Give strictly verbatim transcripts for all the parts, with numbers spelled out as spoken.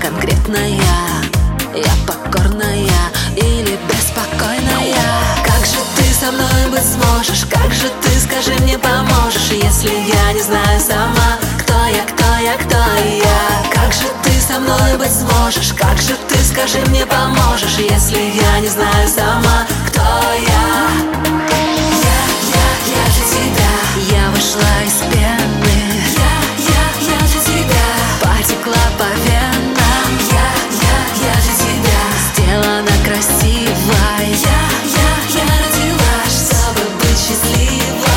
конкретная, я покорная или беспокойная? Как же ты со мной быть сможешь? Как же ты, скажи мне, поможешь, если я не знаю сама, кто я, кто я, кто я? Как же ты со мной быть сможешь? Как же ты, скажи мне, поможешь, если я не знаю сама, кто я? Я, я, я же тебя. Я вышла из пены. Я, я, я же тебя. Потекла по венам. Я, я, я же тебя. Сделана красивой. Я, я, я родилась, чтобы быть счастливой.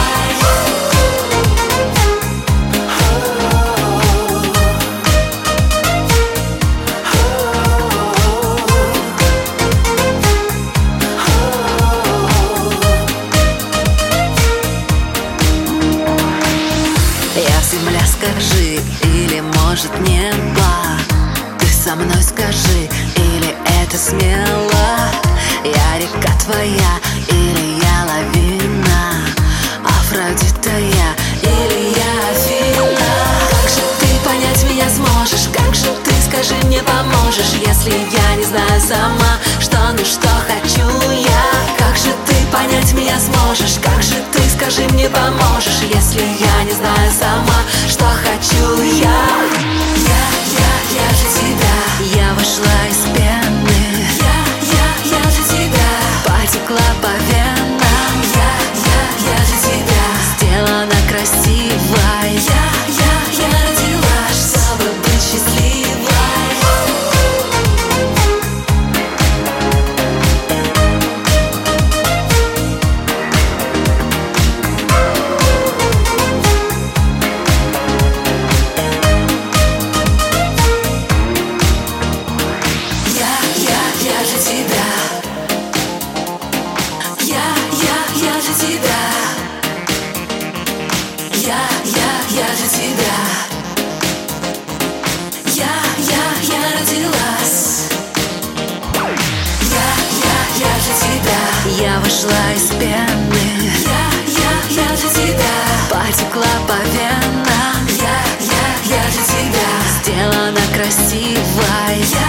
Земля, скажи, или может небо? Ты со мной скажи, или это смело? Я река твоя, или я лавина? Афродита я, или я Афина? Как же ты понять меня сможешь? Как же ты, скажи мне, поможешь, если я не знаю сама, что, ну что хочу я? Как же ты понять меня сможешь? Как же ты, скажи мне, поможешь, если я не знаю сама, что хочу я? Я, я, я же тебя. Я вышла из пены. Я, я, я же тебя. Потекла по венам. Я, я, я же тебя. Сделана красивой. Я, я, я родилась, чтобы быть счастливой. Я, я, я же тебя. Я, я, я родилась. Я, я, я же тебя. Я вышла из пены. Я, я, я же тебя. Потекла по венам. Я, я, я же тебя. Сделана красивой.